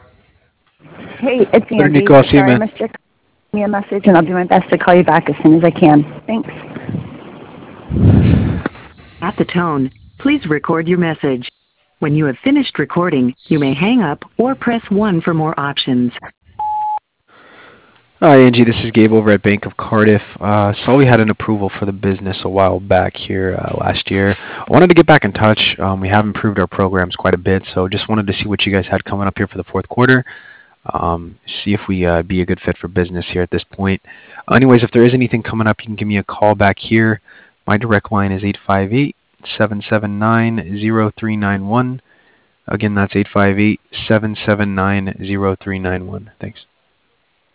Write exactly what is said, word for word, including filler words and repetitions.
Hey, it's Later, Angie. Nico. I'll see you, Sorry I man. missed your call. Leave me a message, and I'll do my best to call you back as soon as I can. Thanks. At the tone, please record your message. When you have finished recording, you may hang up or press one for more options. Hi, Angie. This is Gabe over at Bank of Cardiff. Uh, saw we had an approval for the business a while back here uh, last year. I wanted to get back in touch. Um, we have improved our programs quite a bit, so just wanted to see what you guys had coming up here for the fourth quarter. Um, see if we uh, be a good fit for business here at this point. Anyways, if there is anything coming up, you can give me a call back here. My direct line is eight five eight, seven seven nine, zero three nine one. Again, that's eight five eight, seven seven nine, zero three nine one. Thanks.